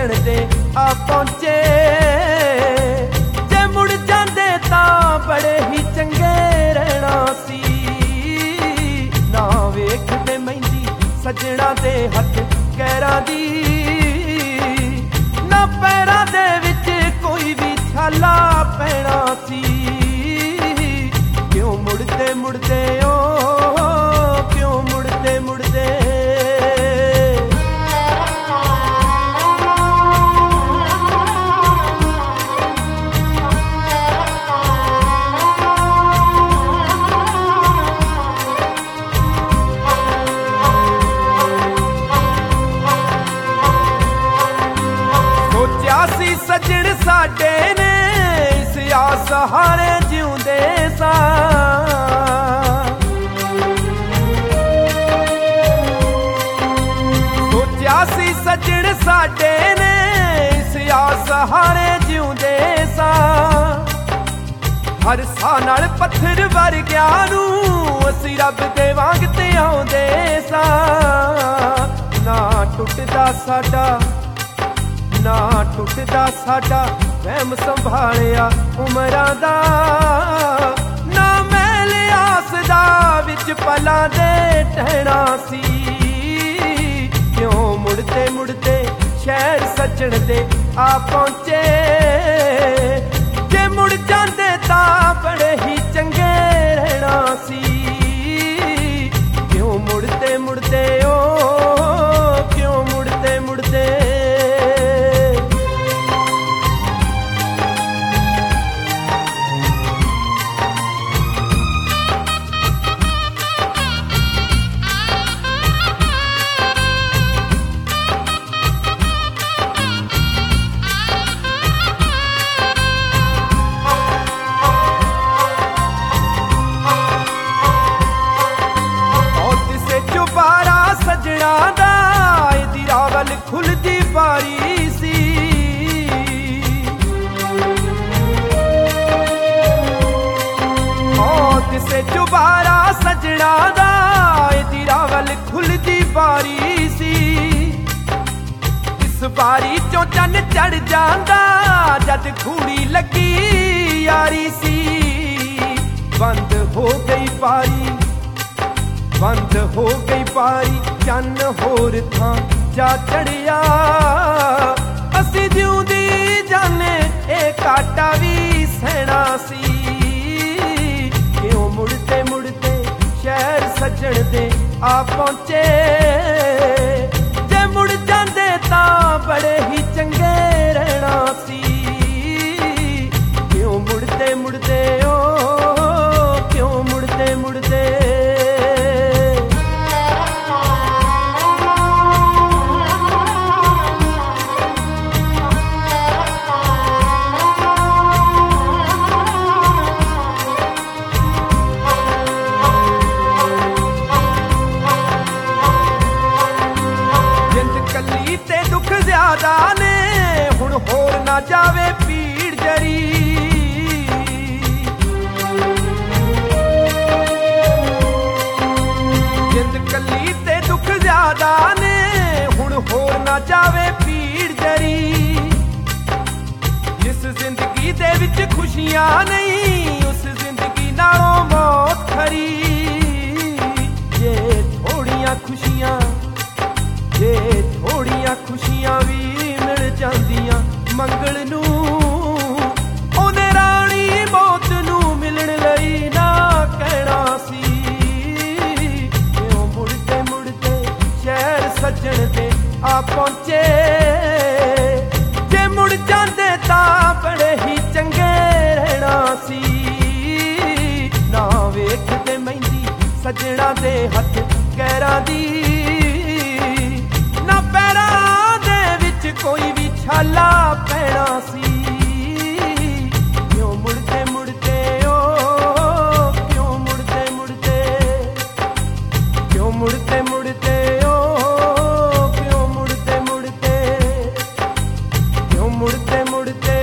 सजण दे आ पहुंचे। जे मुड़ जांदे तां बड़े ही चंगे रहना सी। ना वेखदे मेहंदी सजना दे हथ कैरां दी, ना पैरां दे विच कोई भी छाला पैना सी। क्यों मुड़दे मुड़दे ओ क्यों मुड़दे मुड़दे। सोचा सी सजण साडे ने इस आस सहारे जिउंदे सा। सोचा सी सजण साडे ने इस आस सहारे जिउंदे सा। हर साह नाल पत्थर वर्गिया नूं असीं रब दे वांग ते आउंदे सा। ना टुटदा साडा ना टुटदा साडा वहम संभालिया उमरां दा। ना मैल आस दा विच पलां दे टहना सी। क्यों मुड़दे मुड़दे शहर सजण दे आ पहुंचे। जे मुड़ जांदे तां बड़े ही चंगे रहना सी। क्यों मुड़दे मुड़दे ओ क्यों मुड़दे मुड़दे। सजना दा इदी रावल खुलदी बारी सी। से जुबारा सजना दा इदी रावल खुलदी बारी सी। इस बारी चों चन चढ़ जांदा जद घूड़ी लगी यारी सी। बंद हो गई पारी बंद हो गई पारी चन होर थां जा चढ़िया। असी जिउंदी जाने ए काटा भी सहना सी। क्यों मुड़दे मुड़दे शहर सजण दे आ पहुंचे। जे मुड़ जांदे तां बड़े ही चंगे रहना सी। क्यों मुड़दे मुड़दे ओ क्यों मुड़दे मुड़दे। ज्यादा ने हुण होर ना जावे पीड़ जरी। जिंद कली ते दुख ज्यादा ने हुण होर ना जावे पीड़ जरी। जिस जिंदगी दे विच खुशियां नहीं उस जिंदगी नालों मौत खरी। जे थोड़ियां खुशियां जे थोड़ियां खुशियां भी मिल जांदियां मंगल नूं। ओने राणी मौत नूं मिलण लई ना कहना सी। क्यों मुड़दे मुड़दे शहर सजण दे आ पहुंचे। जे मुड़ जांदे तां बड़े ही चंगे रहना सी। ना वेखदे मेहंदी सजना दे हथ कैरां दी, ना पैरां दे विच कोई भी छाला पैना सी। क्यों मुड़दे मुड़दे ओ क्यों मुड़दे मुड़दे। क्यों मुड़दे मुड़दे ओ क्यों मुड़दे मुड़दे। क्यों मुड़दे मुड़दे